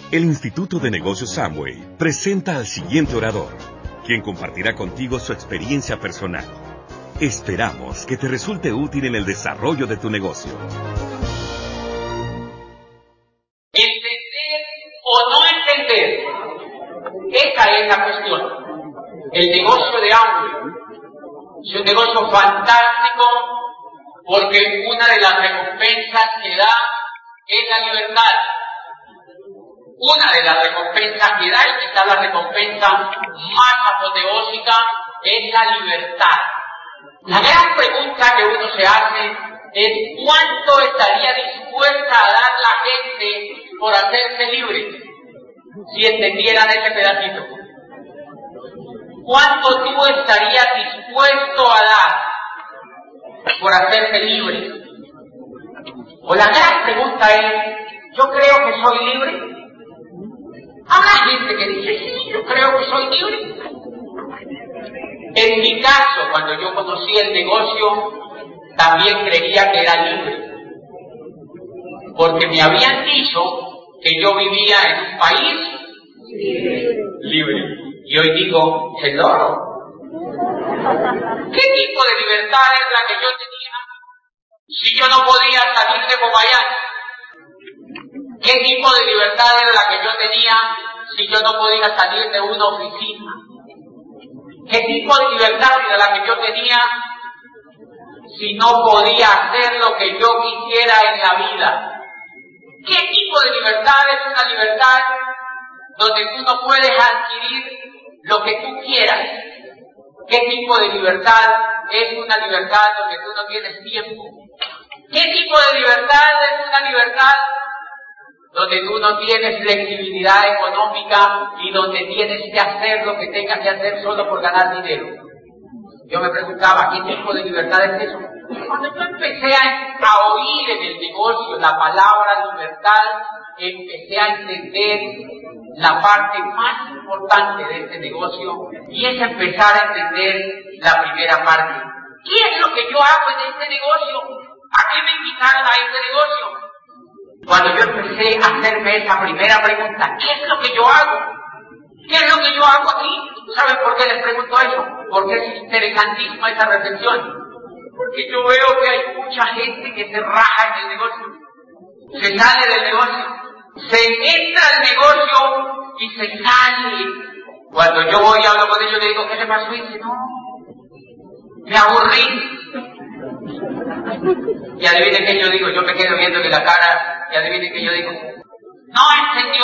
El Instituto de Negocios Amway presenta al siguiente orador, quien compartirá contigo su experiencia personal. Esperamos que te resulte útil en el desarrollo de tu negocio. Entender o no entender, esa es la cuestión. El negocio de Amway es un negocio fantástico porque una de las recompensas que da es la libertad. Una de las recompensas que da, y quizá la recompensa más apoteósica, es la libertad. La gran pregunta que uno se hace es ¿cuánto estaría dispuesta a dar la gente por hacerse libre? Si entendieran ese pedacito. ¿Cuánto tú estarías dispuesto a dar por hacerse libre? O la gran pregunta es, ¿yo creo que soy libre? Habrá gente que dice, sí, yo creo que soy libre. En mi caso, cuando yo conocí el negocio, también creía que era libre. Porque me habían dicho que yo vivía en un país libre. Y hoy digo, hello. ¿Qué tipo de libertad es la que yo tenía si yo no podía salir de Popayán? ¿Qué tipo de libertad era la que yo tenía si yo no podía salir de una oficina? ¿Qué tipo de libertad era la que yo tenía si no podía hacer lo que yo quisiera en la vida? ¿Qué tipo de libertad es una libertad donde tú no puedes adquirir lo que tú quieras? ¿Qué tipo de libertad es una libertad donde tú no tienes tiempo? ¿Qué tipo de libertad es una libertad donde tú no tienes flexibilidad económica y donde tienes que hacer lo que tengas que hacer solo por ganar dinero? Yo me preguntaba, ¿qué tipo de libertad es eso? Cuando yo empecé a oír en el negocio la palabra libertad, empecé a entender la parte más importante de este negocio, y es empezar a entender la primera parte. ¿Qué es lo que yo hago en este negocio? ¿A qué me invitaron a este negocio? Cuando yo empecé a hacerme esa primera pregunta, ¿qué es lo que yo hago? ¿Qué es lo que yo hago aquí? ¿Saben por qué les pregunto eso? Porque es interesantísima esa reflexión. Porque yo veo que hay mucha gente que se raja en el negocio, se sale del negocio, se entra al negocio y se sale. Cuando yo voy y hablo con ellos, le digo, ¿qué le pasó? Y dice, no, me aburrí. Y adivinen qué yo digo, yo me quedo viéndole la cara, y adivinen qué yo digo, no entendió.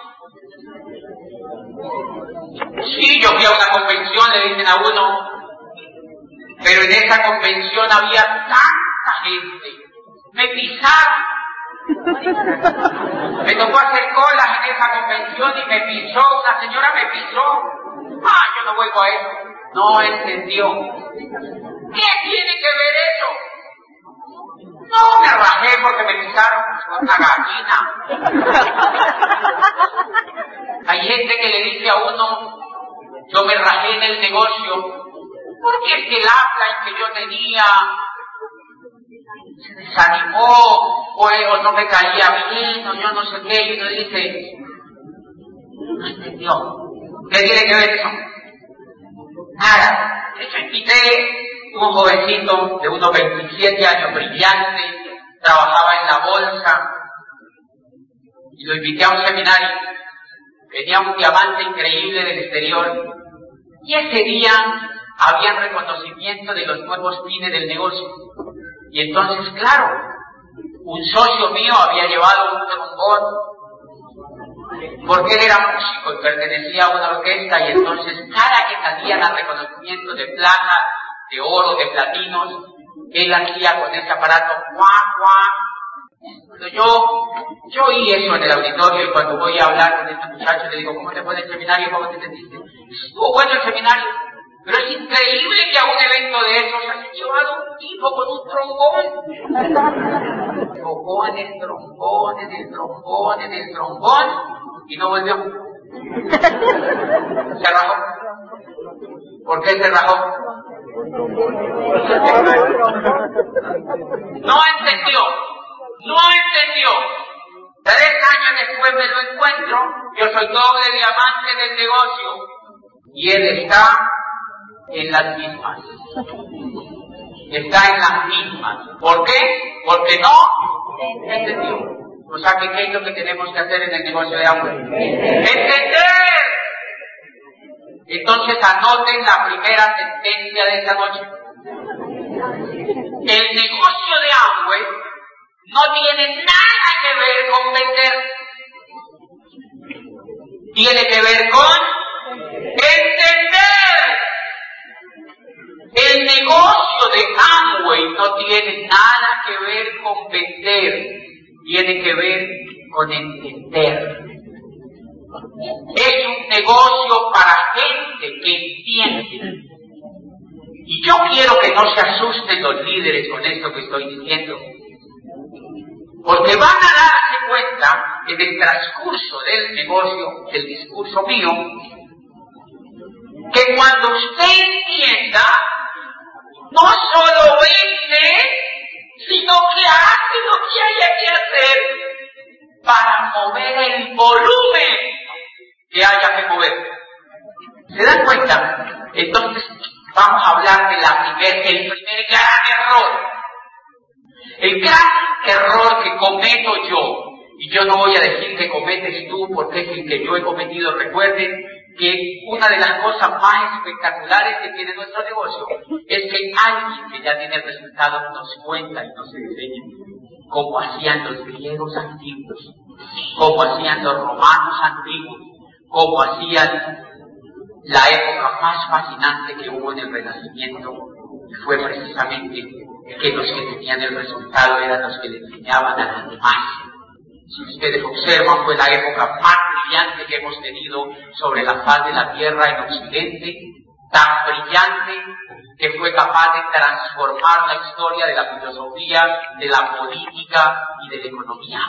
Sí, yo fui a una convención, le dicen a uno, pero en esa convención había tanta gente, me pisaron. Me tocó hacer colas en esa convención y me pisó, una señora me pisó. Yo no vuelvo a eso. No entendió. ¿Qué tiene que ver eso? No, me rajé porque me pisaron una gallina. Hay gente que le dice a uno, yo me rajé en el negocio porque es que el upline que yo tenía se desanimó, o no me caía bien, o yo no sé qué, y uno dice, no entendió. ¿Qué tiene que ver eso? Nada. De hecho, invité un jovencito de unos 27 años, brillante, trabajaba en la bolsa, y lo invité a un seminario. Tenía un diamante increíble del exterior, y ese día había reconocimiento de los nuevos fines del negocio. Y entonces, claro, un socio mío había llevado un trombón, porque él era músico y pertenecía a una orquesta, y entonces cada que salían a reconocimiento de plata, de oro, de platinos, él hacía con ese aparato guau, guau. Cuando yo oí eso en el auditorio, y cuando voy a hablar con este muchacho le digo, ¿cómo te fue el seminario? ¿Cómo te sentiste? Estuvo bueno el seminario, pero es increíble que a un evento de esos haya llevado un tipo con un trombón. Tocó en el trombón, en el trombón, en el trombón, y no volvió. Se rajó. ¿Por qué se rajó? No entendió. 3 años después después me lo encuentro, yo soy doble diamante del negocio, y él está en las mismas. Está en las mismas. ¿Por qué? Porque no entendió. O sea, que ¿qué es lo que tenemos que hacer en el negocio de Amway? ¡Entender! Entonces anoten la primera sentencia de esta noche. El negocio de Amway no tiene nada que ver con vender. Tiene que ver con entender. El negocio de Amway no tiene nada que ver con vender. Tiene que ver con entender. Es un negocio para gente que entiende. Y yo quiero que no se asusten los líderes con esto que estoy diciendo. Porque van a darse cuenta en el transcurso del negocio, del discurso mío, que cuando usted entienda, no solo vende, sino que hace lo que haya que hacer para mover el volumen que haya que mover. ¿Se dan cuenta? Entonces, vamos a hablar de el primer gran error. El gran error que cometo yo, y yo no voy a decir que cometes tú porque es el que yo he cometido. Recuerden que una de las cosas más espectaculares que tiene nuestro negocio es que alguien que ya tiene el resultado nos cuenta y nos enseña cómo hacían los griegos antiguos, cómo hacían los romanos antiguos, cómo hacían la época más fascinante que hubo en el Renacimiento, y fue precisamente que los que tenían el resultado eran los que le enseñaban a los demás. Si ustedes observan, fue la época más brillante que hemos tenido sobre la faz de la tierra en Occidente, tan brillante que fue capaz de transformar la historia de la filosofía, de la política y de la economía.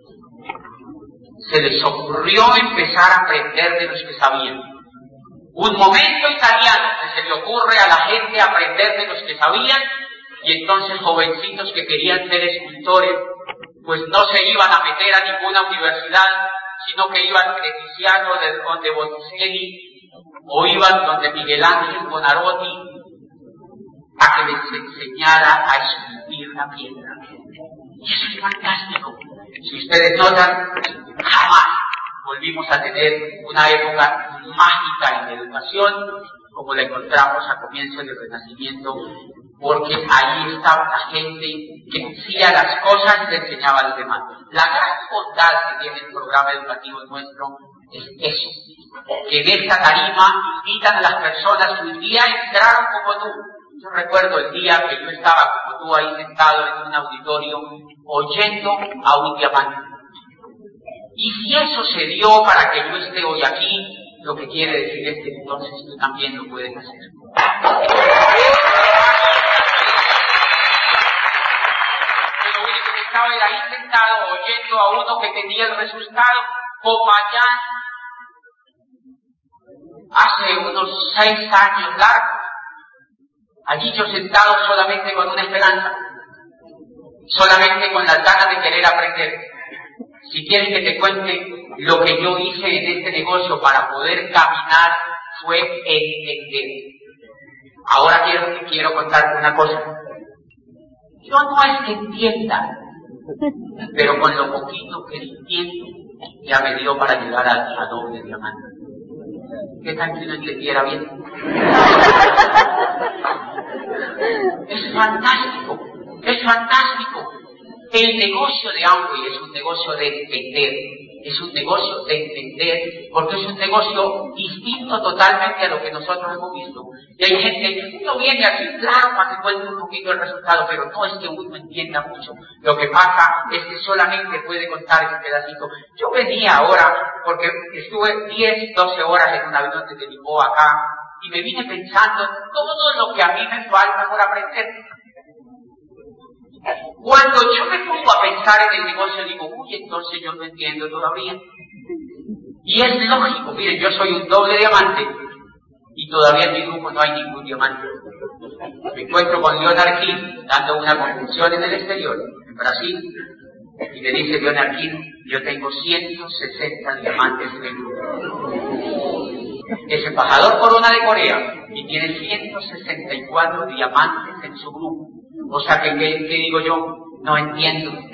Se les ocurrió empezar a aprender de los que sabían. Un momento italiano que se le ocurre a la gente aprender de los que sabían, y entonces jovencitos que querían ser escultores, pues no se iban a meter a ninguna universidad, sino que iban de Tiziano, donde Botticelli, o iban donde Miguel Ángel Buonarroti, a que les enseñara a esculpir la piedra. Y eso es fantástico. Si ustedes notan, jamás volvimos a tener una época mágica en la educación como la encontramos a comienzos del Renacimiento, porque ahí estaba la gente que hacía las cosas y le enseñaba a los demás. La gran bondad que tiene el programa educativo nuestro es eso, que en esta tarima invitan a las personas que un día entraron como tú. Yo recuerdo el día que yo estaba como tú ahí sentado en un auditorio oyendo a un diamante. Y si eso se dio para que yo esté hoy aquí, lo que quiere decir es que entonces tú también lo puedes hacer. Lo único que estaba era ahí sentado oyendo a uno que tenía el resultado, como allá hace unos 6 años largos. Allí yo sentado solamente con una esperanza, solamente con las ganas de querer aprender. Si quieres que te cuente lo que yo hice en este negocio para poder caminar, fue entender. Ahora quiero contarte una cosa. Yo no es que entienda, pero con lo poquito que entiendo, ya me dio para llegar a doble diamante. ¿Qué tal si no entendiera bien? Es fantástico, es fantástico. El negocio de Amway es un negocio de entender, es un negocio de entender, porque es un negocio distinto totalmente a lo que nosotros hemos visto. Y hay gente, uno viene aquí, claro, para que cuente un poquito el resultado, pero no es que uno entienda mucho. Lo que pasa es que solamente puede contar ese pedacito. Yo venía ahora, porque estuve 10, 12 horas en un avión desde Lisboa acá, y me vine pensando todo lo que a mí me falta por aprender. Cuando yo me pongo a pensar en el negocio, digo, uy, entonces yo no entiendo todavía. Y es lógico, miren, yo soy un doble diamante y todavía en mi grupo no hay ningún diamante. Me encuentro con Leonard King dando una convención en el exterior, en Brasil, y me dice Leonard King, Yo tengo 160 diamantes en el grupo. Es embajador corona de Corea y tiene 164 diamantes en su grupo. O sea que, ¿qué digo yo? No entiendo. No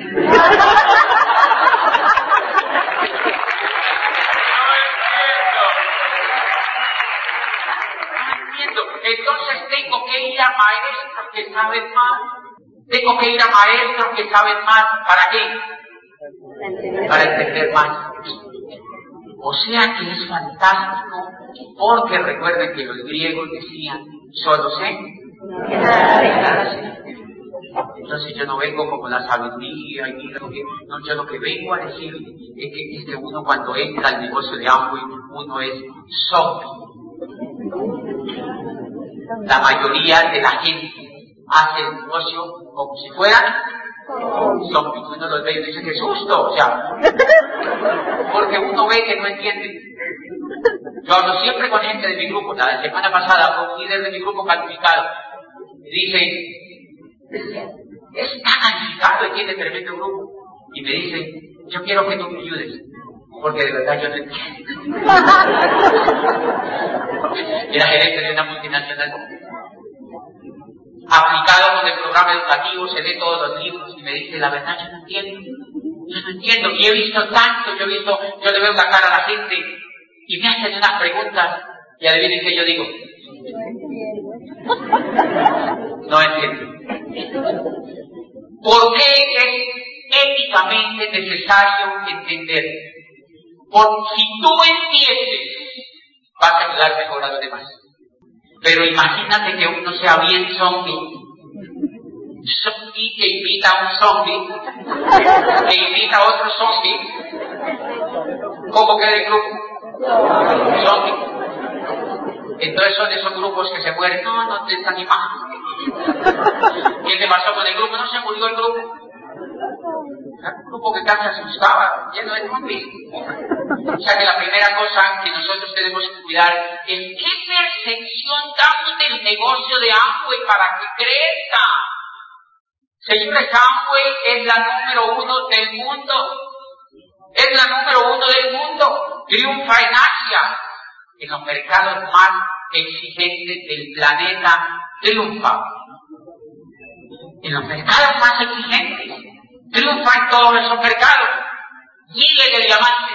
entiendo. Entonces tengo que ir a maestros que saben más. Tengo que ir a maestros que saben más. ¿Para qué? Para entender más. O sea que es fantástico, porque recuerden que los griegos decían, solo sé. Entonces yo no vengo como la sabiduría y mira, no, yo lo que vengo a decir es que uno cuando entra al negocio de Amway, uno es zombie. La mayoría de la gente hace el negocio como si fueran zombies. Uno los ve y dice, ¡qué susto! O sea, porque uno ve que no entiende. Yo hablo siempre con gente de mi grupo. La semana pasada, un líder de mi grupo calificado me dice, está calificado y tiene tremendo grupo. Y me dice, yo quiero que tú me ayudes, porque de verdad yo no entiendo. Era gerente de una multinacional. Aplicado con el programa educativo, se lee todos los libros y me dice, la verdad yo no entiendo. Yo no entiendo. Y he visto tanto, yo le veo la cara a la gente y me hacen unas preguntas y adivinen qué yo digo. No entiendo. ¿Por qué es éticamente necesario entender? Porque si tú entiendes, vas a ayudar mejor a los demás. Pero imagínate que uno sea bien zombie que invita a un zombie, que invita a otro zombie. ¿Cómo queda el grupo? Zombie. Entonces son esos grupos que se mueren. No te desanimamos. ¿Qué te pasó con el grupo? No se murió el grupo. Era un grupo que casi asustaba, lleno de zombies. O sea que la primera cosa que nosotros tenemos que cuidar es qué percepción damos del negocio de Amway para que crezca. Señores, Amway es la número 1 del mundo. Es la número 1 del mundo. Triunfa en Asia. En los mercados más exigentes del planeta triunfa. En los mercados más exigentes triunfa en todos esos mercados. Miles de diamantes,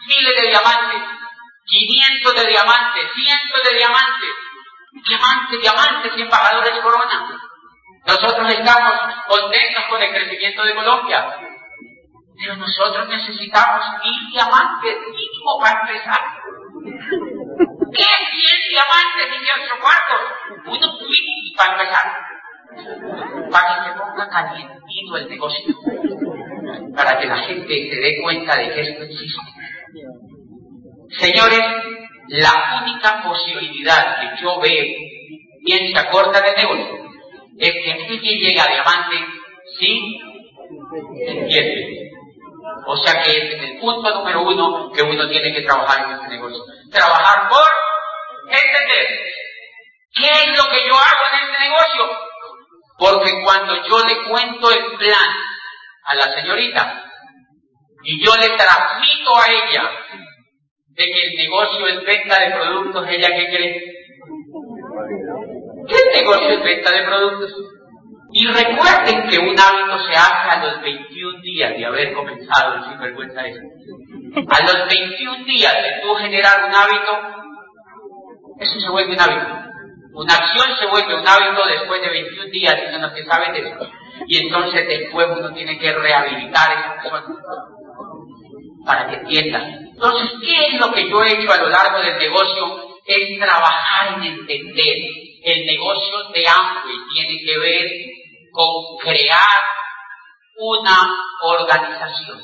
500 de diamantes, cientos de diamantes, diamantes y embajadores corona. Nosotros estamos contentos con el crecimiento de Colombia, pero nosotros necesitamos 1000 diamantes mínimo para empezar. ¿Qué? 100 diamantes en 8 cuartos. Uno para empezar. Para que se ponga calientito el negocio. Para que la gente se dé cuenta de que esto existe. Señores, la única posibilidad que yo veo, bien se acorta del negocio, es que alguien llegue a diamante sin entiende. O sea que es el punto número 1 que uno tiene que trabajar en este negocio. Trabajar por entender. ¿Qué es lo que yo hago en este negocio? Porque cuando yo le cuento el plan a la señorita y yo le transmito a ella de que el negocio es venta de productos, ¿ella qué cree? ¿Qué negocio es venta de productos? Y recuerden que un hábito se hace a los 21 días de haber comenzado el sinvergüenza eso. A los 21 días de tú generar un hábito, eso se vuelve un hábito. Una acción se vuelve un hábito después de 21 días, y son los que saben de eso. Y entonces después uno tiene que rehabilitar a esa persona para que entienda. Entonces, ¿qué es lo que yo he hecho a lo largo del negocio? Es trabajar en entender. El negocio de Amway tiene que ver con crear una organización.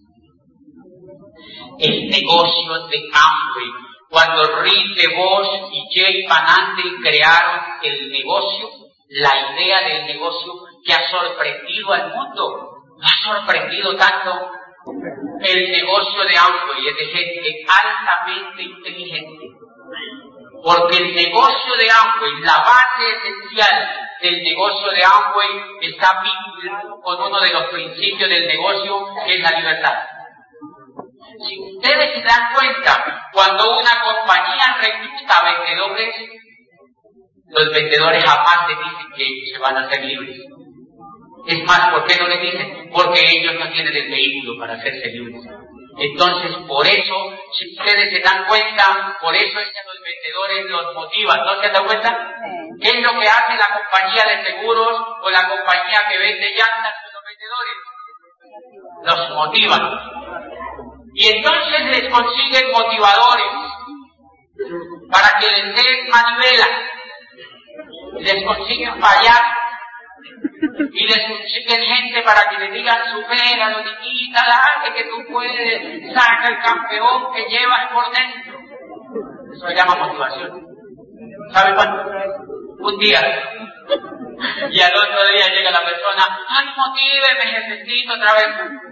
El negocio de Amway, cuando Rick DeVos y Jay Van Andel crearon el negocio, la idea del negocio que ha sorprendido al mundo, ha sorprendido tanto. El negocio de Amway es de gente altamente inteligente, porque el negocio de Amway, la base esencial del negocio de Amway está vinculado con uno de los principios del negocio, que es la libertad. Si ustedes se dan cuenta, cuando una compañía recluta vendedores, los vendedores jamás les dicen que ellos se van a hacer libres. Es más, ¿por qué no les dicen? Porque ellos no tienen el vehículo para hacerse libres. Entonces, por eso, si ustedes se dan cuenta, por eso es que a los vendedores los motivan. ¿No se dan cuenta? ¿Qué es lo que hace la compañía de seguros o la compañía que vende llantas con los vendedores? Los motivan. Y entonces les consiguen motivadores para que les den manivela. Les consiguen fallar. Y les consiguen gente para que les digan, supéralo, niñita, dale que tú puedes, saca el campeón que llevas por dentro. Eso se llama motivación. ¿Sabe cuánto? Un día. Y al otro día llega la persona, ay, motíveme, jefecito, otra vez.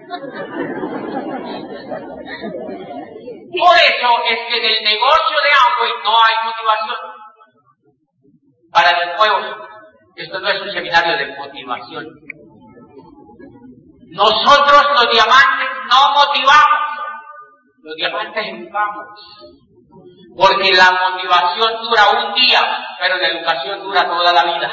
Por eso es que en el negocio de Amway no hay motivación. Para los nuevos, esto no es un seminario de motivación. Nosotros los diamantes no motivamos, los diamantes educamos. Porque la motivación dura un día, pero la educación dura toda la vida.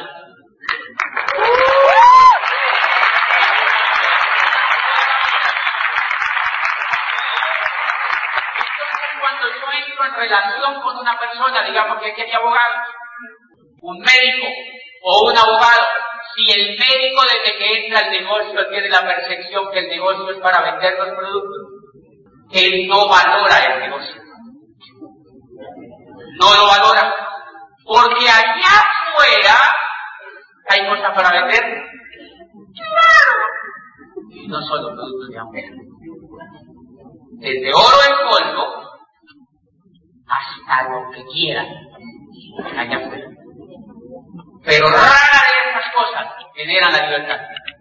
Entonces, cuando yo entro en relación con una persona, digamos que es abogado, un médico o un abogado, si el médico desde que entra al negocio tiene la percepción que el negocio es para vender los productos, él no valora el negocio. No lo valora. Porque allá afuera hay cosas para vender. ¡Claro! Y no solo productos de hambre. Desde oro en polvo hasta lo que quieran allá afuera. Pero rara de estas cosas generan la libertad.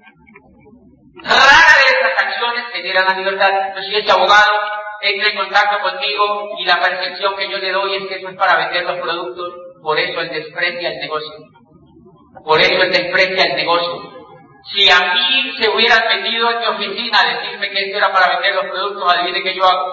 Rara de estas acciones generan la libertad. Entonces, si ese abogado entra en contacto conmigo y la percepción que yo le doy es que eso es para vender los productos, por eso él desprecia el negocio. Por eso él desprecia el negocio. Si a mí se hubieran metido en mi oficina a decirme que esto era para vender los productos, adivine qué yo hago.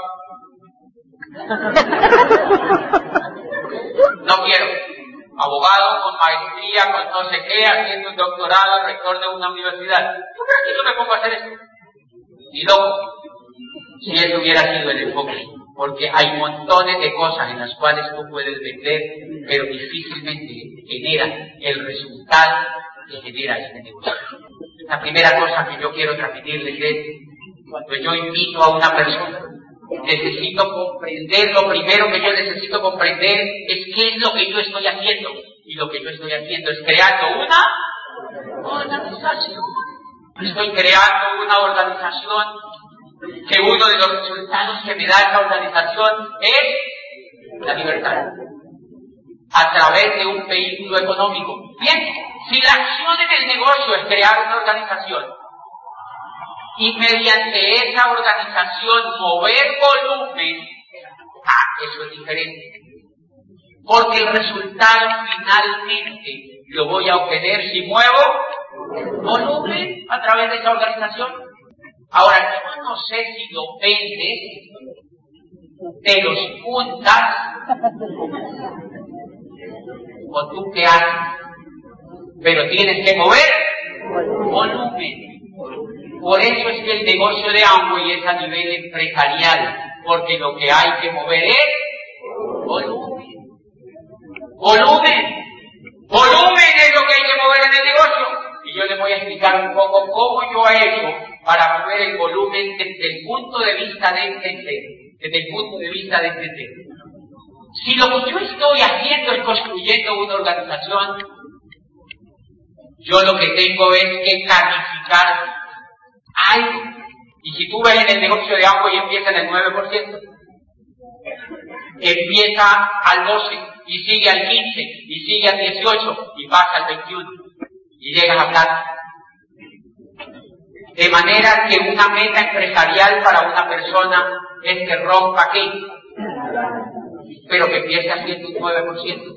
No quiero. Abogado con maestría, con no sé qué, haciendo un doctorado, rector de una universidad. ¿Tú crees que yo me pongo a hacer esto? Ni loco. Si eso hubiera sido el enfoque. Porque hay montones de cosas en las cuales tú puedes vender, pero difícilmente generan el resultado que genera este negocio. La primera cosa que yo quiero transmitirles es, cuando yo invito a una persona, necesito comprender, lo primero que yo necesito comprender es qué es lo que yo estoy haciendo. Y lo que yo estoy haciendo es creando una organización. Estoy creando una organización que uno de los resultados que me da esa organización es la libertad. A través de un vehículo económico. Bien, si la acción en el negocio es crear una organización, y mediante esa organización mover volumen, eso es diferente. Porque el resultado finalmente lo voy a obtener si muevo volumen a través de esa organización. Ahora, yo no sé si lo vendes, te los juntas, o tú qué haces, pero tienes que mover volumen. Por eso es que el negocio de Amway es a nivel empresarial, porque lo que hay que mover es volumen. Volumen. Volumen es lo que hay que mover en el negocio. Y yo les voy a explicar un poco cómo yo he hecho para mover el volumen desde el punto de vista de entender. Desde el punto de vista de entender. Si lo que yo estoy haciendo es construyendo una organización, yo lo que tengo es que calificar algo. Y si tú ves en el negocio de Amway y empieza en el 9%, empieza al 12%, y sigue al 15%, y sigue al 18%, y pasa al 21%, y llegas a plata. De manera que una meta empresarial para una persona es que rompa ¿qué? Pero que empiece haciendo un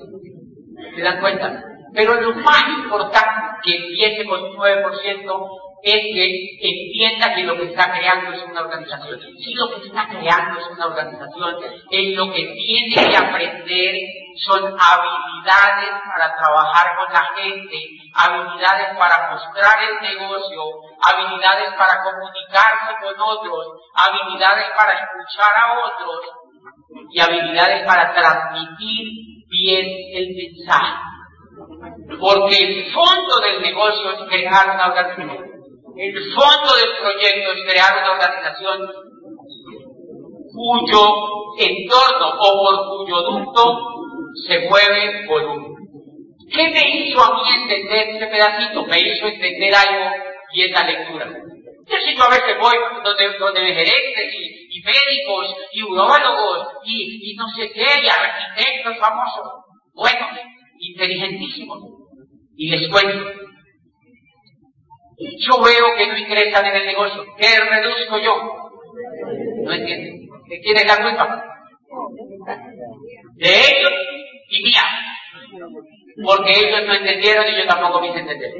9%. ¿Se dan cuenta? Pero lo más importante que empiece con un 9% es que entienda que lo que está creando es una organización. Si lo que está creando es una organización, él lo que tiene que aprender son habilidades para trabajar con la gente, habilidades para mostrar el negocio, habilidades para comunicarse con otros, habilidades para escuchar a otros y habilidades para transmitir bien el mensaje. Porque el fondo del negocio es crear una organización. El fondo del proyecto es crear una organización cuyo entorno o por cuyo ducto se mueve volumen. ¿Qué me hizo a mí entender ese pedacito? Me hizo entender algo y es la lectura. Yo a veces voy donde gerentes y médicos y urólogos y no sé qué, y arquitectos famosos, buenos, inteligentísimos, y les cuento. Yo veo que no ingresan en el negocio. ¿Qué reduzco yo? No entienden. ¿De quién es la culpa? De ellos y mía. Porque ellos no entendieron y yo tampoco me hice entender.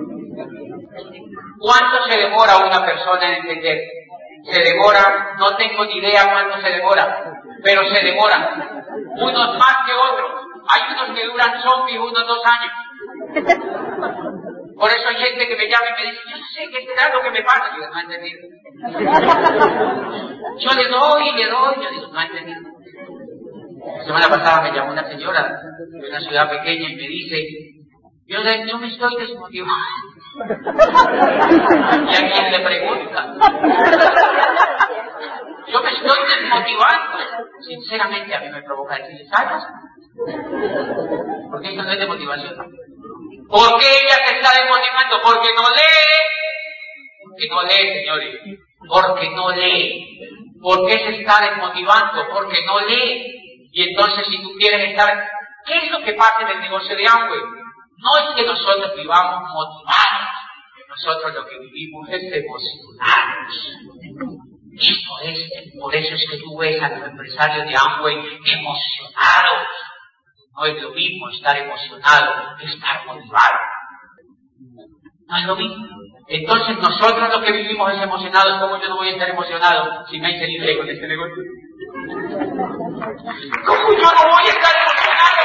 ¿Cuánto se demora una persona en entender? Se demora, no tengo ni idea cuánto se demora, pero se demora. Unos más que otros. Hay unos que duran zombies unos 2 años. Por eso hay gente que me llama y me dice, yo no sé qué será lo que me pasa. Yo no he entendido. Yo le doy, yo digo, no he entendido. La semana pasada me llamó una señora de una ciudad pequeña y me dice, yo me estoy desmotivando. ¿Y a quién le pregunta? Yo me estoy desmotivando. Sinceramente a mí me provoca decirle, ¿sabes? Porque esto no es de motivación. ¿Por qué ella se está desmotivando? Porque no lee. Porque no lee, señores. Porque no lee. ¿Por qué se está desmotivando? Porque no lee. Y entonces si tú quieres estar... ¿Qué es lo que pasa en el negocio de Amway? No es que nosotros vivamos motivados. Nosotros lo que vivimos es emocionados. Por eso es que tú ves a los empresarios de Amway emocionados. No es lo mismo estar emocionado que estar motivado. No es lo mismo. Entonces nosotros lo que vivimos es emocionados. ¿Cómo yo no voy a estar emocionado si me hice libre con este negocio? ¿Cómo yo no voy a estar emocionado?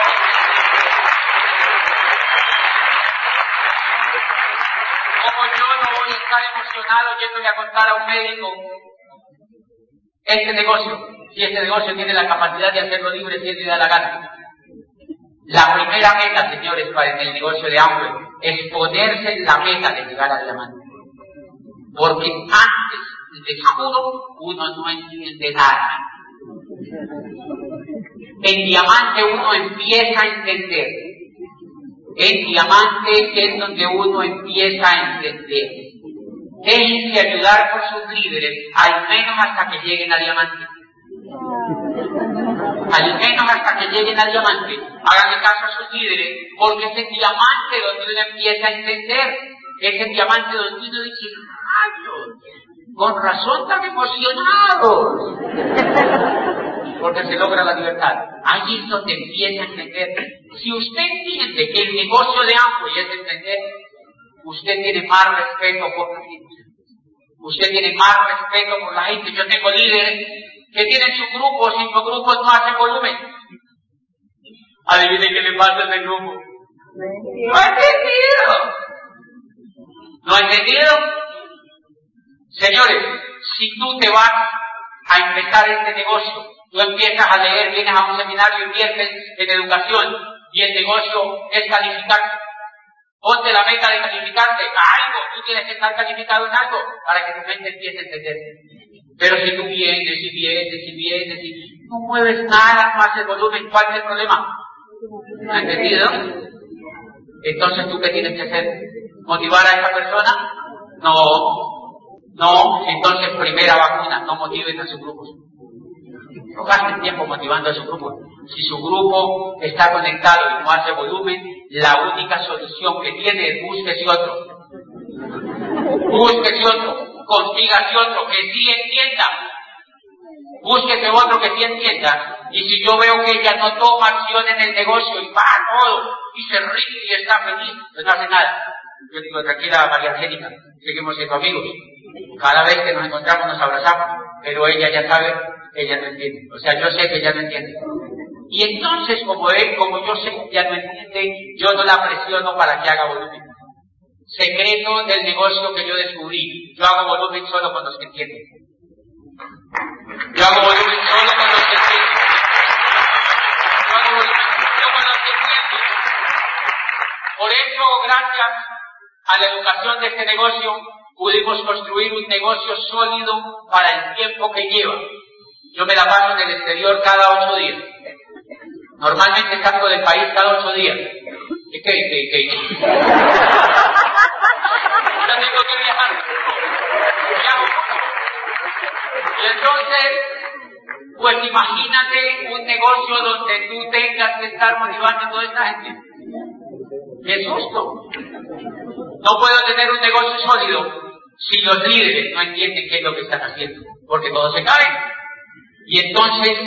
¿Cómo yo no voy a estar emocionado yéndole a contar a un médico este negocio? Si este negocio tiene la capacidad de hacerlo libre si él le da la gana. La primera meta, señores, para el negocio de Amway es ponerse la meta de llegar al diamante. Porque antes, les juro, uno no entiende nada. En diamante uno empieza a entender. En diamante es donde uno empieza a entender. Déjense ayudar por sus líderes, al menos hasta que lleguen a diamante. Al menos hasta que lleguen al diamante. Háganle caso a sus líderes, porque es el diamante donde uno empieza a entender. Es el diamante donde uno dice, ¡rayos! Con razón tan emocionado. Porque se logra la libertad. Allí es donde empieza a entender. Si usted entiende que el negocio de Amway es entender, usted tiene más respeto por la gente. Usted tiene más respeto por la gente. Yo tengo líderes que tienen sus grupos y sus grupos no hacen volumen. Adivinen qué le pasa a ese grupo. ¿No ha entendido? ¿No ha entendido? Señores, si tú te vas a empezar este negocio, tú empiezas a leer, vienes a un seminario, inviertes en educación y el negocio es calificarte. Ponte la meta de calificarte a algo, tú tienes que estar calificado en algo para que tu mente empiece a entender. Pero si tú vienes y no mueves nada, no haces volumen, ¿cuál es el problema? ¿No has entendido? Entonces, ¿tú qué tienes que hacer? ¿Motivar a esa persona? No, entonces primera vacuna, no motiven a sus grupos. No gasten tiempo motivando a su grupo. Si su grupo está conectado y no hace volumen, la única solución que tiene es búsquese otro. Búsquese otro, consígase otro que sí entienda. Búsquese otro que sí entienda. Y si yo veo que ella no toma acción en el negocio y va todo, y se ríe y está feliz, pues no hace nada. Yo digo, tranquila María Angélica, seguimos siendo amigos. Cada vez que nos encontramos nos abrazamos, pero ella ya sabe, ella no entiende. O sea, yo sé que ella no entiende. Y entonces, como yo sé que ella no entiende, yo no la presiono para que haga volumen. Secreto del negocio que yo descubrí. Yo hago volumen solo con los que entienden. Yo hago volumen solo con los que entienden. Yo hago volumen solo con los que entienden. Por eso, gracias a la educación de este negocio, pudimos construir un negocio sólido para el tiempo que lleva. Yo me la paso en el exterior cada 8 días. Normalmente salgo del país cada 8 días. ¿Qué? Ya tengo que viajar. Viajo. Y entonces, pues imagínate un negocio donde tú tengas que estar motivando a toda esta gente. ¡Qué susto! No puedo tener un negocio sólido si los líderes no entienden qué es lo que están haciendo, porque todo se cae. Y entonces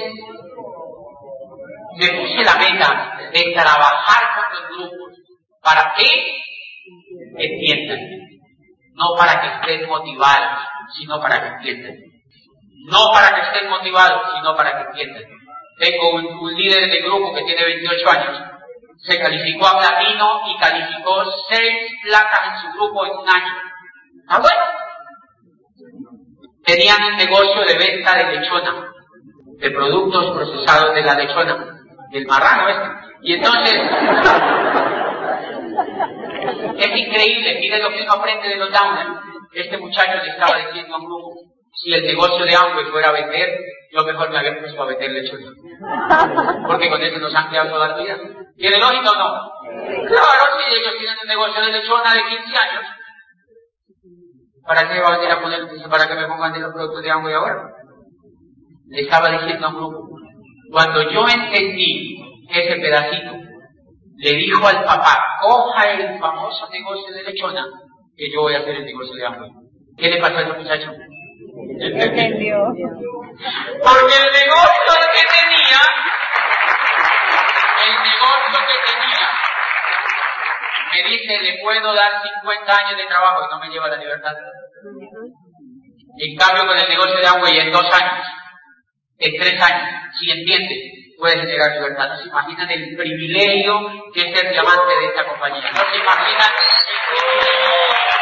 me puse la meta de trabajar con los grupos para que entiendan, no para que estén motivados, sino para que entiendan. No para que estén motivados, sino para que entiendan. Tengo un líder de grupo que tiene 28 años. Se calificó a platino y calificó 6 placas en su grupo en un año. ¿Ah, bueno? Tenían un negocio de venta de lechona, de productos procesados de la lechona, del marrano este. Y entonces, es increíble, mire lo que uno aprende de los downers. Este muchacho le estaba diciendo a un grupo, si el negocio de Amway fuera a vender, yo mejor me había puesto a vender lechona. Porque con eso nos han quedado toda la vida. ¿Tiene lógica o no? Claro, si ellos tienen un negocio de lechona de 15 años, ¿para qué van a ir a poner, para que me pongan de los productos de Amway ahora? Le estaba diciendo a un grupo, cuando yo entendí ese pedacito, le dijo al papá, coja el famoso negocio de lechona, que yo voy a hacer el negocio de Amway. ¿Qué le pasó a ese muchacho? Entendió. Porque el negocio que tenía, me dice, le puedo dar 50 años de trabajo y no me lleva la libertad. En cambio, con el negocio de Amway, en 2 años, en 3 años, si entiendes, puede generar libertad. No se imaginan el privilegio que es ser diamante de esta compañía. No se imaginan el privilegio.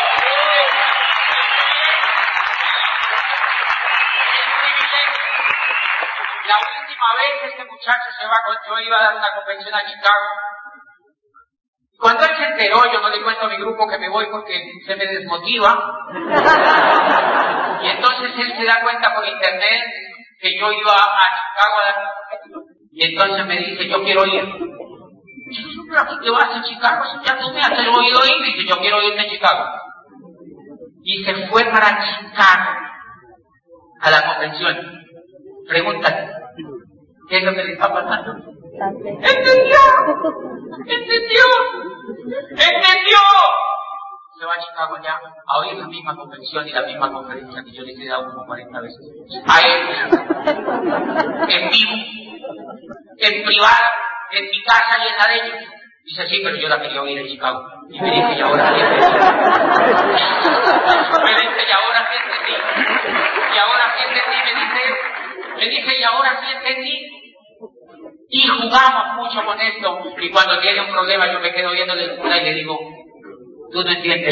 La última vez que este muchacho yo iba a dar una convención a Chicago. Cuando él se enteró, yo no le cuento a mi grupo que me voy porque se me desmotiva. Y entonces él se da cuenta por internet que yo iba a Chicago a dar. Y entonces me dice, yo quiero ir. Yo, pero ¿a qué vas a Chicago? Ya tú me has oído ir. Dice, yo quiero irme a Chicago. Y se fue para Chicago a la convención. Pregúntate, ¿qué es lo que le está pasando? ¡Entendió! Se va a Chicago ya a oír la misma convención y la misma conferencia que yo les he dado como 40 veces. A él, en vivo, en privado, en mi casa y en la de ellos. Dice, sí, pero yo la quería oír en Chicago. Y me dice, y ahora sí entendí. Y ahora sí entendí, me dice, y ahora sí entendí. Y jugamos mucho con esto. Y cuando tiene un problema, yo me quedo viendo la escuela y le digo, tú no entiendes.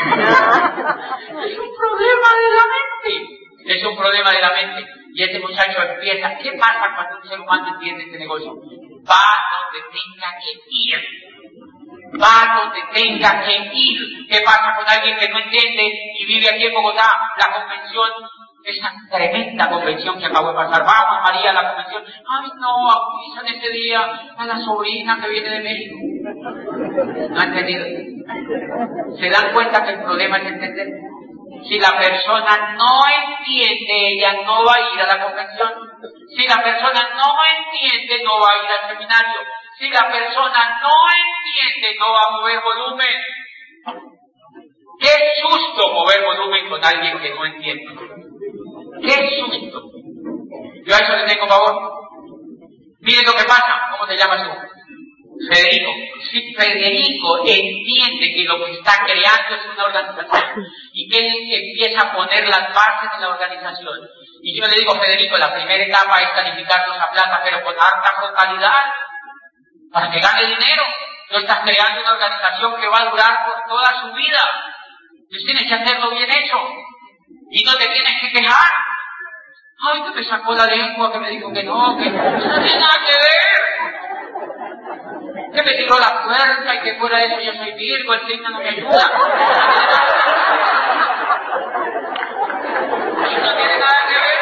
Es un problema de la mente. Es un problema de la mente. Y este muchacho empieza. ¿Qué pasa cuando un ser humano entiende este negocio? Va donde tenga que ir. ¿Qué pasa con alguien que no entiende y vive aquí en Bogotá? La convención, esa tremenda convención que acabo de pasar. Vamos, María, a la convención. Ay, no, avisan ese día a la sobrina que viene de México. No ha entendido. ¿Se dan cuenta que el problema es entender? Si la persona no entiende, ella no va a ir a la convención. Si la persona no entiende, no va a ir al seminario. Si la persona no entiende, no va a mover volumen. ¡Qué susto mover volumen con alguien que no entiende! ¡Qué susto! Yo a eso le tengo favor. Miren lo que pasa. ¿Cómo te llamas tú? Si Federico entiende que lo que está creando es una organización y que él empieza a poner las bases de la organización, y yo le digo, Federico, la primera etapa es calificarnos a plata, pero con harta frontalidad, para que gane dinero. Tú estás creando una organización que va a durar por toda su vida. Entonces tienes que hacerlo bien hecho. Y no te tienes que quejar. Ay, que me sacó la lengua, que me dijo que no tiene nada que ver. Que me tiró la puerta y que fuera de eso yo soy Virgo, el signo no me ayuda. Eso no tiene nada que ver.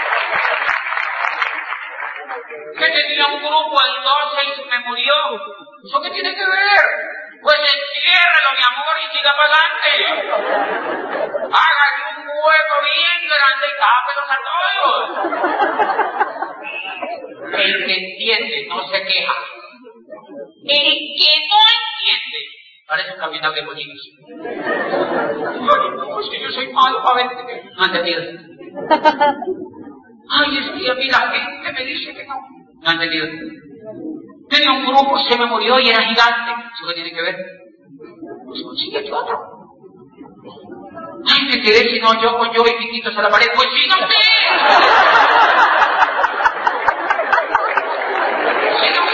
Que tenía un grupo el 12 y se me murió. ¿Eso qué tiene que ver? Pues enciérralo, mi amor, y siga para adelante. Hágale un hueco bien grande y tápelos a todos. El que entiende no se queja. El que no entiende parece un camino de bonitos. No, es que yo soy malo para ver. No ha entendido. Ay, es que a mí la gente me dice que no. No ha entendido. Tenía un grupo, se me murió y era gigante. ¿Eso qué tiene que ver? Pues consíguete otro. Ay, me quedé si no yo con yo y piquitos a la pared. Pues sí, no sé. Sí, no sé.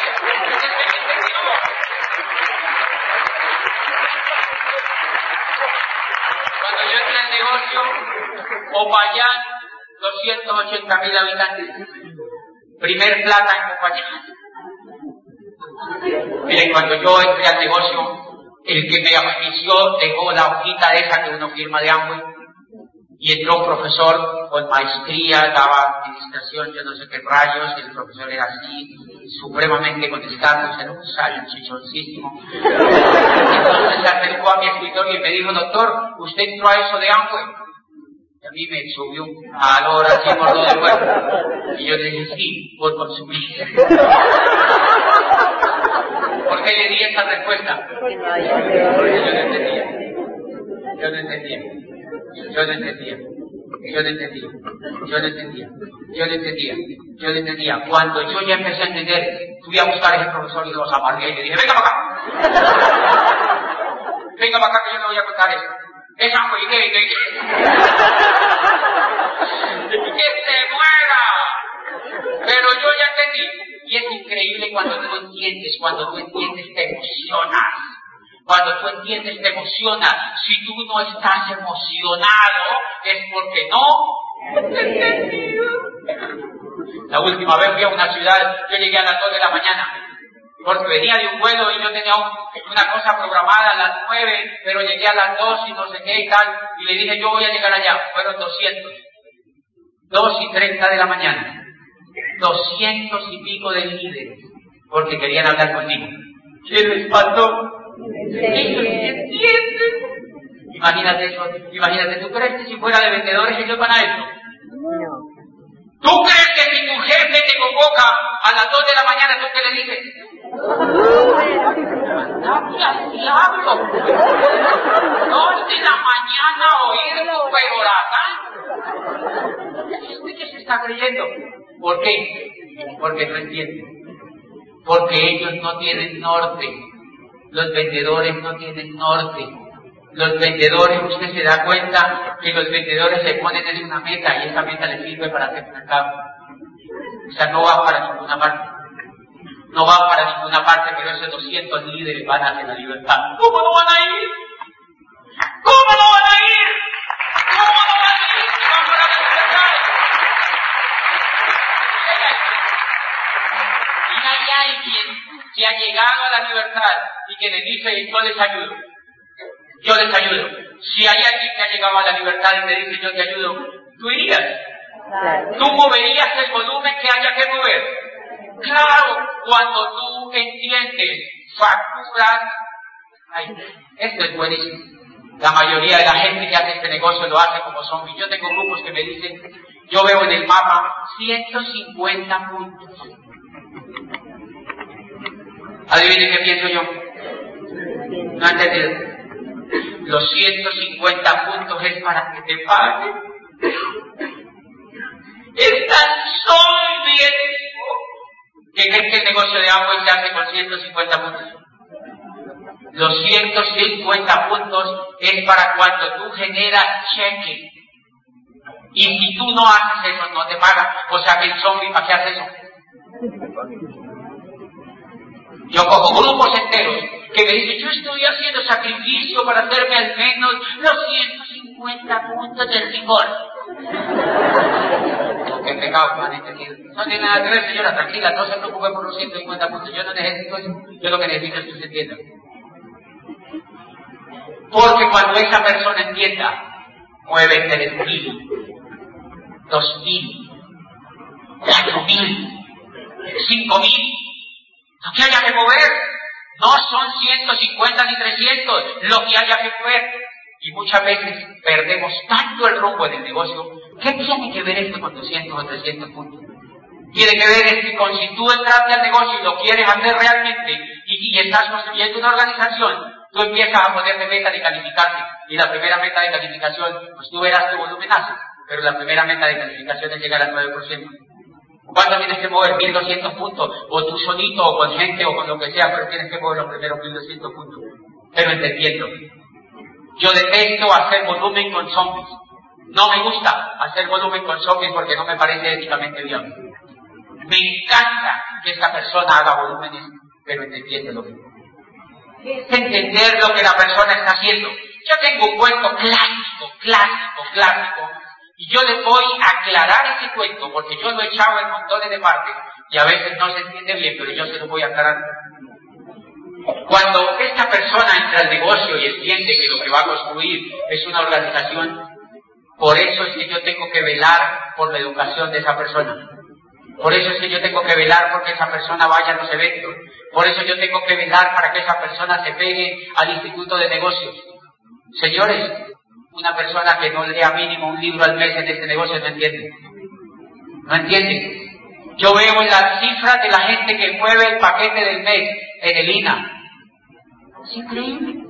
Cuando yo entré al negocio, Popayán, 280.000 habitantes. Primer plata en Popayán. Miren, cuando yo entré al negocio, el que me auspició dejó la hojita de esa que uno firma de Amway y entró un profesor con maestría, daba administración, yo no sé qué rayos, y el profesor era así, supremamente contestado, era un salchichoncísimo. Entonces se acercó a mi escritorio y me dijo, doctor, ¿usted entró a eso de Amway? Y a mí me subió un calor así por todo el cuerpo. Y yo le dije, sí, por consumir. ¿Por qué le di esta respuesta? Porque yo no entendía. Yo no entendía. Yo no entendía. Yo no entendía. Yo no entendía. Yo no entendía. Yo no entendía. Cuando yo ya empecé a entender, fui a buscar a ese profesor y los amargué y le dije, venga para acá. Venga para acá que yo no voy a contar eso. Es algo y que se muera. Pero yo ya entendí. Y es increíble cuando tú entiendes te emocionas. Cuando tú entiendes te emocionas. Si tú no estás emocionado es porque no te entendido. La última vez fui a una ciudad, yo llegué a las 2 de la mañana. Porque venía de un vuelo y yo tenía una cosa programada a las 9, pero llegué a las 2 y no sé qué y tal. Y le dije, yo voy a llegar allá. Fueron 200. 2:30 de la mañana. 200 y pico de líderes, porque querían hablar conmigo. ¿Qué les faltó? ¿Entienden? Imagínate eso, imagínate, ¿tú crees que si fuera de vendedores ellos van a eso? No. ¿Tú crees que si tu jefe te convoca a las 2 de la mañana, tú qué le dices? ¡Andate al diablo! 2 de la mañana oír tu perorata. ¿Usted qué se está creyendo? ¿Por qué? Porque no entienden. Porque ellos no tienen norte. Los vendedores no tienen norte. Los vendedores, usted se da cuenta que los vendedores se ponen en una meta y esa meta les sirve para hacer mercado. O sea, no va para ninguna parte. No va para ninguna parte, pero esos 200 líderes van hacia la libertad. ¿Cómo no van a ir? ¿Cómo no van a ir? ¿Cómo no van a ir? Van para la libertad. Y hay alguien que ha llegado a la libertad y que le dice, yo les ayudo. Yo les ayudo. Si hay alguien que ha llegado a la libertad y te dice, yo te ayudo, ¿tú irías? ¿Tú moverías el volumen que haya que mover? Claro, cuando tú entiendes, facturas. Ay, esto es buenísimo. La mayoría de la gente que hace este negocio lo hace como zombies. Yo tengo grupos que me dicen, yo veo en el mapa 150 puntos. Adivinen qué pienso yo. No han entendido. Los 150 puntos es para que te paguen. Es tan zombies que creen que el negocio de Amway se hace con 150 puntos. Los 150 puntos es para cuando tú generas cheque. Y si tú no haces eso, no te pagan. O sea que el zombie, ¿para qué hace eso? Yo cojo grupos enteros que me dicen, yo estoy haciendo sacrificio para hacerme al menos los 150 puntos del rigor. Qué pecado, no han entendido. No tiene nada que ver, señora, tranquila, no se preocupe por los 150 puntos. Yo no necesito eso. Yo lo que necesito es que se entienda. Porque cuando esa persona entienda, mueve 3.000, 2.000, 4.000, 5.000, lo que haya que mover, no son 150 ni 300, lo que haya que mover. Y muchas veces perdemos tanto el rumbo en el negocio. ¿Qué tiene que ver esto con 200 o 300 puntos? Tiene que ver es que con si tú entraste al negocio y lo quieres hacer realmente y estás construyendo una organización, tú empiezas a ponerte meta de calificarte. Y la primera meta de calificación, pues tú verás tu volumenazo, pero la primera meta de calificación es llegar al 9%. ¿Cuánto tienes que mover? 1.200 puntos, o tú solito, o con gente, o con lo que sea, pero tienes que mover los primeros 1.200 puntos. Pero entendiendo. Yo detesto hacer volumen con zombies. No me gusta hacer volumen con zombies porque no me parece éticamente bien. Me encanta que esta persona haga volúmenes, pero entiende lo que es entender lo que la persona está haciendo. Yo tengo un cuento clásico, y yo les voy a aclarar ese cuento, porque yo lo he echado en montones de partes, y a veces no se entiende bien, pero yo se lo voy a aclarar. Cuando esta persona entra al negocio y entiende que lo que va a construir es una organización, por eso es que yo tengo que velar por la educación de esa persona. Por eso es que yo tengo que velar porque esa persona vaya a los eventos. Por eso yo tengo que velar para que esa persona se pegue al instituto de negocios. Señores, una persona que no lea mínimo un libro al mes en este negocio no entiende. No entiende. Yo veo en las cifras de la gente que mueve el paquete del mes en el INA. Es increíble.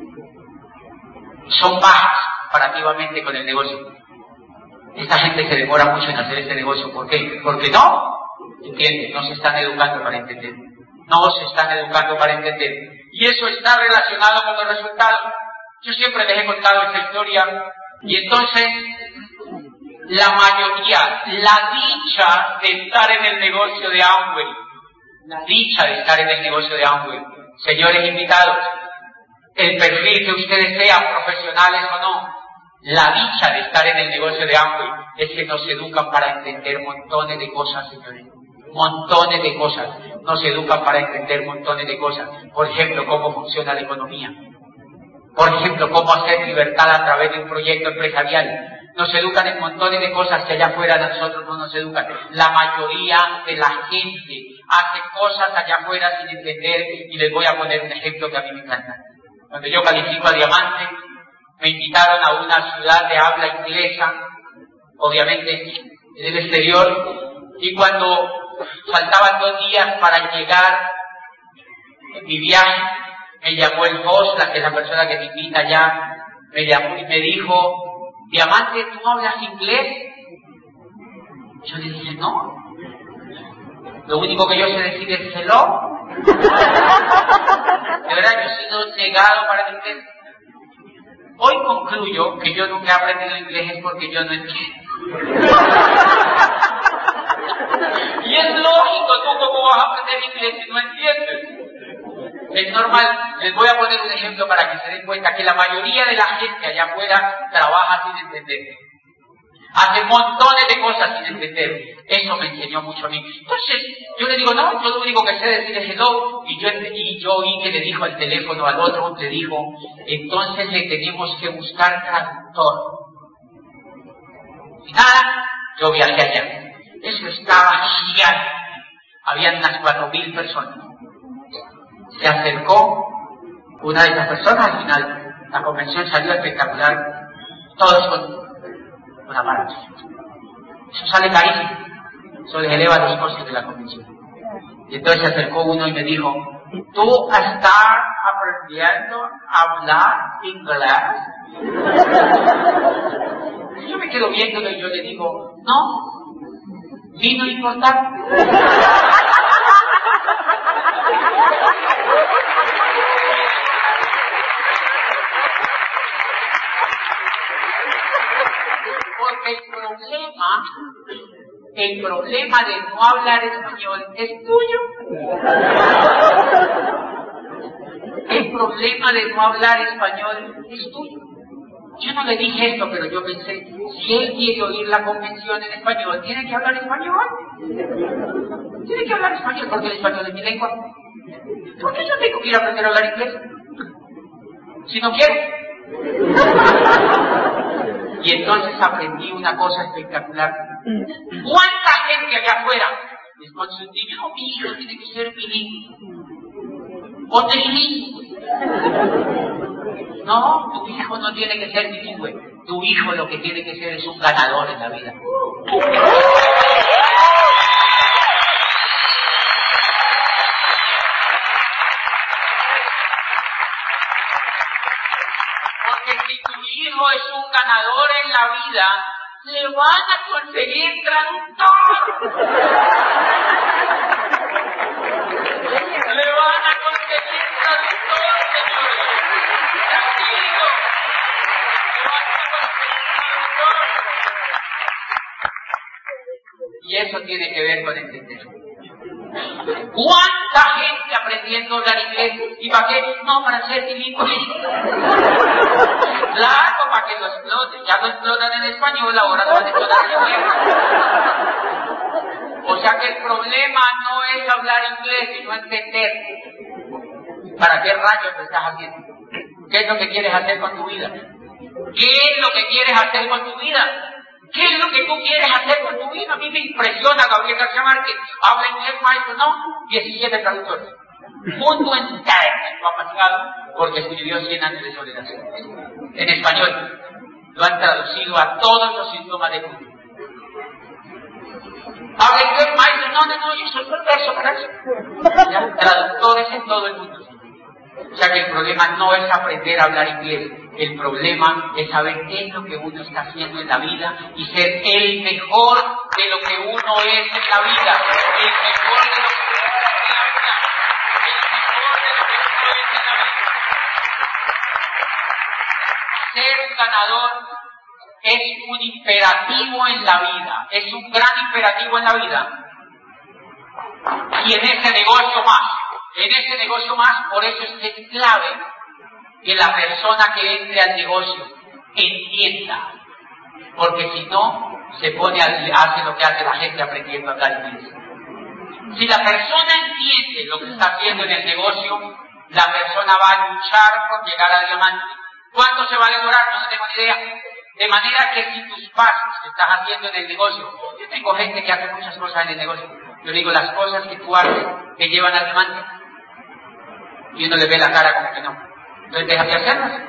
Son bajas comparativamente con el negocio. Esta gente se demora mucho en hacer este negocio. ¿Por qué? Porque no entienden, no se están educando para entender. No se están educando para entender. Y eso está relacionado con los resultados. Yo siempre les he contado esta historia. Y entonces, la mayoría, la dicha de estar en el negocio de Amway, la dicha de estar en el negocio de Amway, señores invitados, el perfil que ustedes sean, profesionales o no, la dicha de estar en el negocio de Amway es que nos educan para entender montones de cosas, señores. Montones de cosas. Nos educan para entender montones de cosas. Por ejemplo, cómo funciona la economía. Por ejemplo, cómo hacer libertad a través de un proyecto empresarial. Nos educan en montones de cosas que allá afuera a nosotros no nos educan. La mayoría de la gente hace cosas allá afuera sin entender, y les voy a poner un ejemplo que a mí me encanta. Cuando yo califico a diamante, me invitaron a una ciudad de habla inglesa, obviamente en el exterior, y cuando faltaban 2 días para llegar en mi viaje, me llamó el host, la persona que me invita allá, me llamó y me dijo, Diamante, ¿tú hablas inglés? Yo le dije, no. Lo único que yo sé decir es hello. De verdad, yo he sido negado para el inglés. Hoy concluyo que yo nunca he aprendido inglés es porque yo no entiendo. Y es lógico, ¿tú cómo vas a aprender inglés si no entiendes? Es normal. Les voy a poner un ejemplo para que se den cuenta que la mayoría de la gente allá afuera trabaja sin entender. Hace montones de cosas sin entender. Eso me enseñó mucho a mí. Entonces, yo le digo, no, yo lo único que sé decir es hello. Y yo oí que le dijo al teléfono al otro, le dijo, entonces le tenemos que buscar traductor. Y nada, yo viajé allá. Eso estaba gigante. Habían unas 4.000 personas. Se acercó una de esas personas, al final la convención salió espectacular, todos con aparatos. Eso sale carísimo, eso les eleva los costos de la convención. Y entonces se acercó uno y me dijo, ¿tú estás aprendiendo a hablar inglés? Yo me quedo viéndolo y yo le digo, no, vino importante. Porque el problema de no hablar español es tuyo. El problema de no hablar español es tuyo. Yo no le dije esto, pero yo pensé, si él quiere oír la convención en español, tiene que hablar español. Tiene que hablar español, porque el español es mi lengua. ¿Por qué yo tengo que ir a aprender a hablar inglés? Si no quiero. Y entonces aprendí una cosa espectacular. ¿Cuánta gente allá afuera es con su niño? No, mi hijo tiene que ser bilingüe. O trilingüe. No, tu hijo no tiene que ser bilingüe. Tu hijo lo que tiene que ser es un ganador en la vida. Porque si tu hijo es un ganador en la vida, le van a conseguir traductor. Le van a conseguir traductor, señores. Tranquilo. Le van a conseguir traductor. Y eso tiene que ver con entender. ¿Cuánta gente aprendiendo a hablar inglés? ¿Y para qué? No, para ser bilingüe. Claro, para que lo exploten. Ya lo explotan en español, ahora lo van a explotar en inglés. O sea que el problema no es hablar inglés, sino entender. ¿Para qué rayos lo estás haciendo? ¿Qué es lo que quieres hacer con tu vida? ¿Qué es lo que quieres hacer con tu vida? ¿Qué es lo que tú quieres hacer con tu vida? A mí me impresiona Gabriel García Márquez. Habla inglés, maestro, ¿no? 17 traductores. Mundo entero lo ha pasado porque escribió 100 años de soledad. En español. Lo han traducido a todos los idiomas del mundo. Habla inglés, maestro, no, yo soy eso para eso. Ya, traductores en todo el mundo. O sea que el problema no es aprender a hablar inglés. El problema es saber qué es lo que uno está haciendo en la vida y ser el mejor de lo que uno es en la vida. El mejor de lo que uno es en la vida. El mejor de lo que uno es en la vida. Ser un ganador es un imperativo en la vida. Es un gran imperativo en la vida. Y en ese negocio más. Por eso es clave que la persona que entre al negocio entienda, porque si no, hace lo que hace la gente aprendiendo a hablar inglés. Si la persona entiende lo que está haciendo en el negocio, la persona va a luchar por llegar a diamante. ¿Cuánto se va a demorar? No tengo ni idea. De manera que si tus pasos que estás haciendo en el negocio, yo tengo gente que hace muchas cosas en el negocio, yo digo, las cosas que tú haces te llevan al diamante. Y uno le ve la cara como que no. Entonces deja de hacerlas.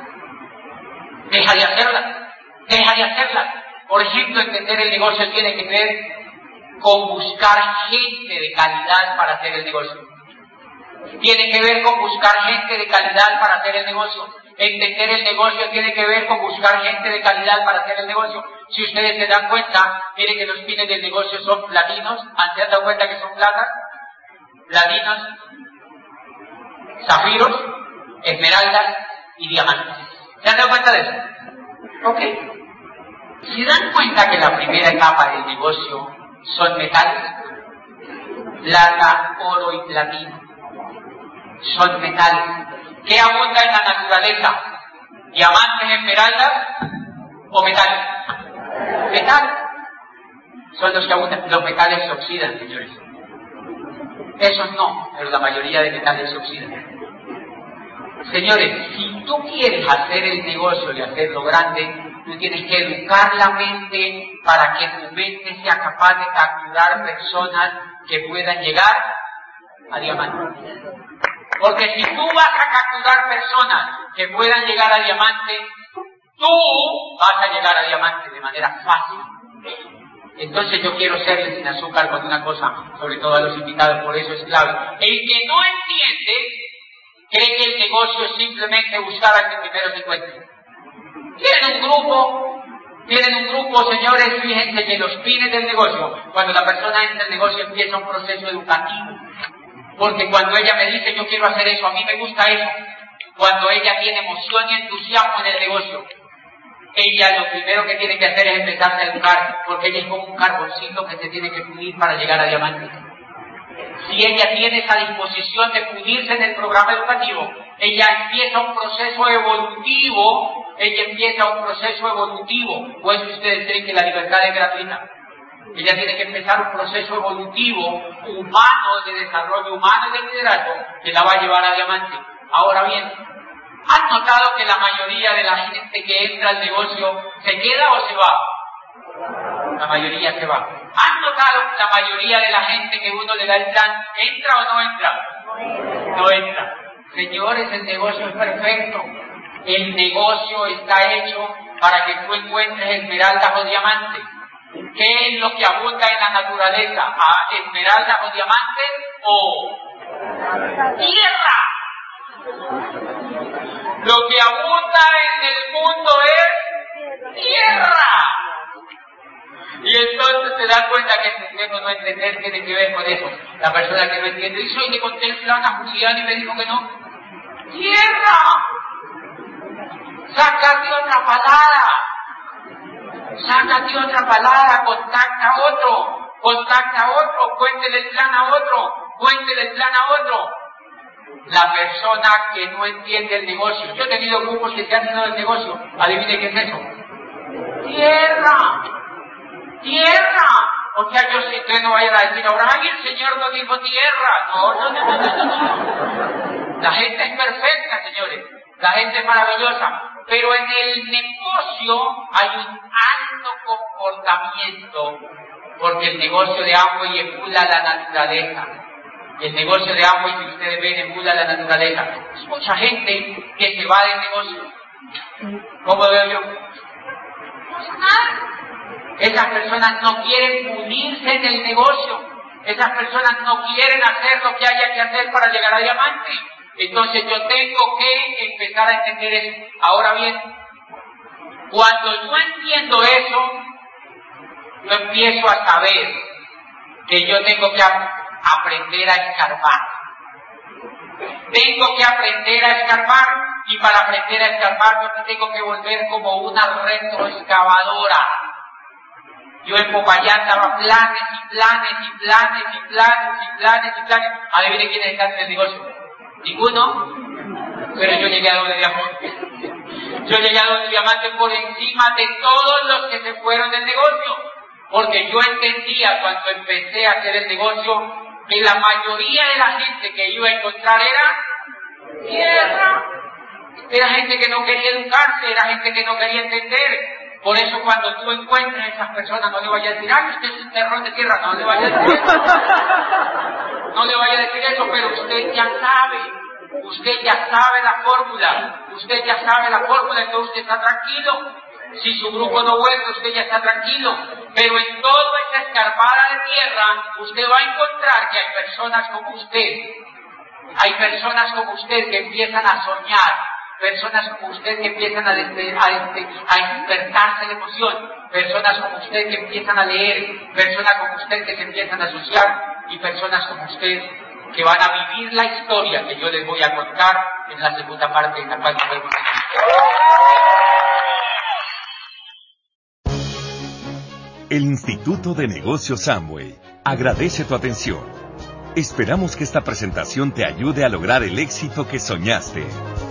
Deja de hacerlas. Por ejemplo, entender el negocio tiene que ver con buscar gente de calidad para hacer el negocio. Tiene que ver con buscar gente de calidad para hacer el negocio. Entender el negocio tiene que ver con buscar gente de calidad para hacer el negocio. Si ustedes se dan cuenta, miren que los pines del negocio son platinos. ¿Se han dado cuenta que son platas? Platinos, zafiros, esmeraldas y diamantes. ¿Se han dado cuenta de eso? Ok. ¿Se dan cuenta que la primera etapa del negocio son metales? Plata, oro y platino. Son metales. ¿Qué abunda en la naturaleza? ¿Diamantes, esmeraldas o metales? Metales. Son los que abundan. Los metales se oxidan, señores. Esos no, pero la mayoría de metales se oxidan. Señores, si tú quieres hacer el negocio y hacerlo grande, tú tienes que educar la mente para que tu mente sea capaz de capturar personas que puedan llegar a diamante. Porque si tú vas a capturar personas que puedan llegar a diamante, tú vas a llegar a diamante de manera fácil. Entonces yo quiero serle sin azúcar con una cosa, sobre todo a los invitados, por eso es clave. El que no entiende, cree que el negocio es simplemente buscar al que primero se encuentre. Tienen un grupo, señores, fíjense que los fines del negocio, cuando la persona entra al negocio empieza un proceso educativo. Porque cuando ella me dice yo quiero hacer eso, a mí me gusta eso, cuando ella tiene emoción y entusiasmo en el negocio, ella lo primero que tiene que hacer es empezarse a educar, porque ella es como un carboncito que se tiene que pulir para llegar a diamante. Si ella tiene esa disposición de pudirse en el programa educativo, ella empieza un proceso evolutivo, ¿o es que ustedes creen que la libertad es gratuita? Ella tiene que empezar un proceso evolutivo, humano, de desarrollo humano y de liderazgo, que la va a llevar a diamante. Ahora bien, ¿han notado que la mayoría de la gente que entra al negocio se queda o se va? La mayoría se va. ¿Han notado que la mayoría de la gente que uno le da el plan, entra o no entra? No entra. Señores, el negocio es perfecto. El negocio está hecho para que tú encuentres esmeraldas o diamantes. ¿Qué es lo que abunda en la naturaleza? ¿Esmeraldas o diamantes o tierra? Lo que abunda en el mundo es tierra. Y entonces te das cuenta que entender no entender tiene que ver con eso. La persona que no entiende, y soy de Contemplana Julián y me dijo que no. ¡Tierra! Sácate otra palabra, contacta a otro, cuéntele el plan a otro. La persona que no entiende el negocio. Yo he tenido grupos que se han ido del negocio. Adivine qué es eso. Tierra. O sea, yo si usted no vaya a decir ahora, ay, el Señor no dijo tierra. No. La gente es perfecta, señores. La gente es maravillosa. Pero en el negocio hay un alto comportamiento. Porque el negocio de Amway emula la naturaleza. El negocio de Amway, si ustedes ven, emula la naturaleza. Es mucha gente que se va del negocio. ¿Cómo veo yo? No pasa nada. Esas personas no quieren unirse en el negocio. Esas personas no quieren hacer lo que haya que hacer para llegar a diamante. Entonces yo tengo que empezar a entender eso. Ahora bien, cuando yo entiendo eso, yo empiezo a saber que yo tengo que aprender a escarbar. Y para aprender a escarbar yo me tengo que volver como una retroexcavadora. Yo en Popayán daba planes. Adivinen quiénes están en el negocio. Ninguno. Pero yo llegué a donde diamante por encima de todos los que se fueron del negocio. Porque yo entendía cuando empecé a hacer el negocio que la mayoría de la gente que iba a encontrar era tierra. Era gente que no quería educarse, era gente que no quería entender. Por eso cuando tú encuentres a esas personas, no le vayas a decir, ay, usted es un terror de tierra, no le vayas a decir eso. No le vayas a decir eso, pero usted ya sabe la fórmula, entonces usted está tranquilo. Si su grupo no vuelve, usted ya está tranquilo. Pero en toda esa escarpada de tierra, usted va a encontrar que hay personas como usted que empiezan a soñar. Personas como usted que empiezan a despertarse de emoción, personas como usted que empiezan a leer, personas como usted que se empiezan a asociar y personas como usted que van a vivir la historia que yo les voy a contar en la segunda parte en la cual nos vemos. El Instituto de Negocios Amway agradece tu atención. Esperamos que esta presentación te ayude a lograr el éxito que soñaste.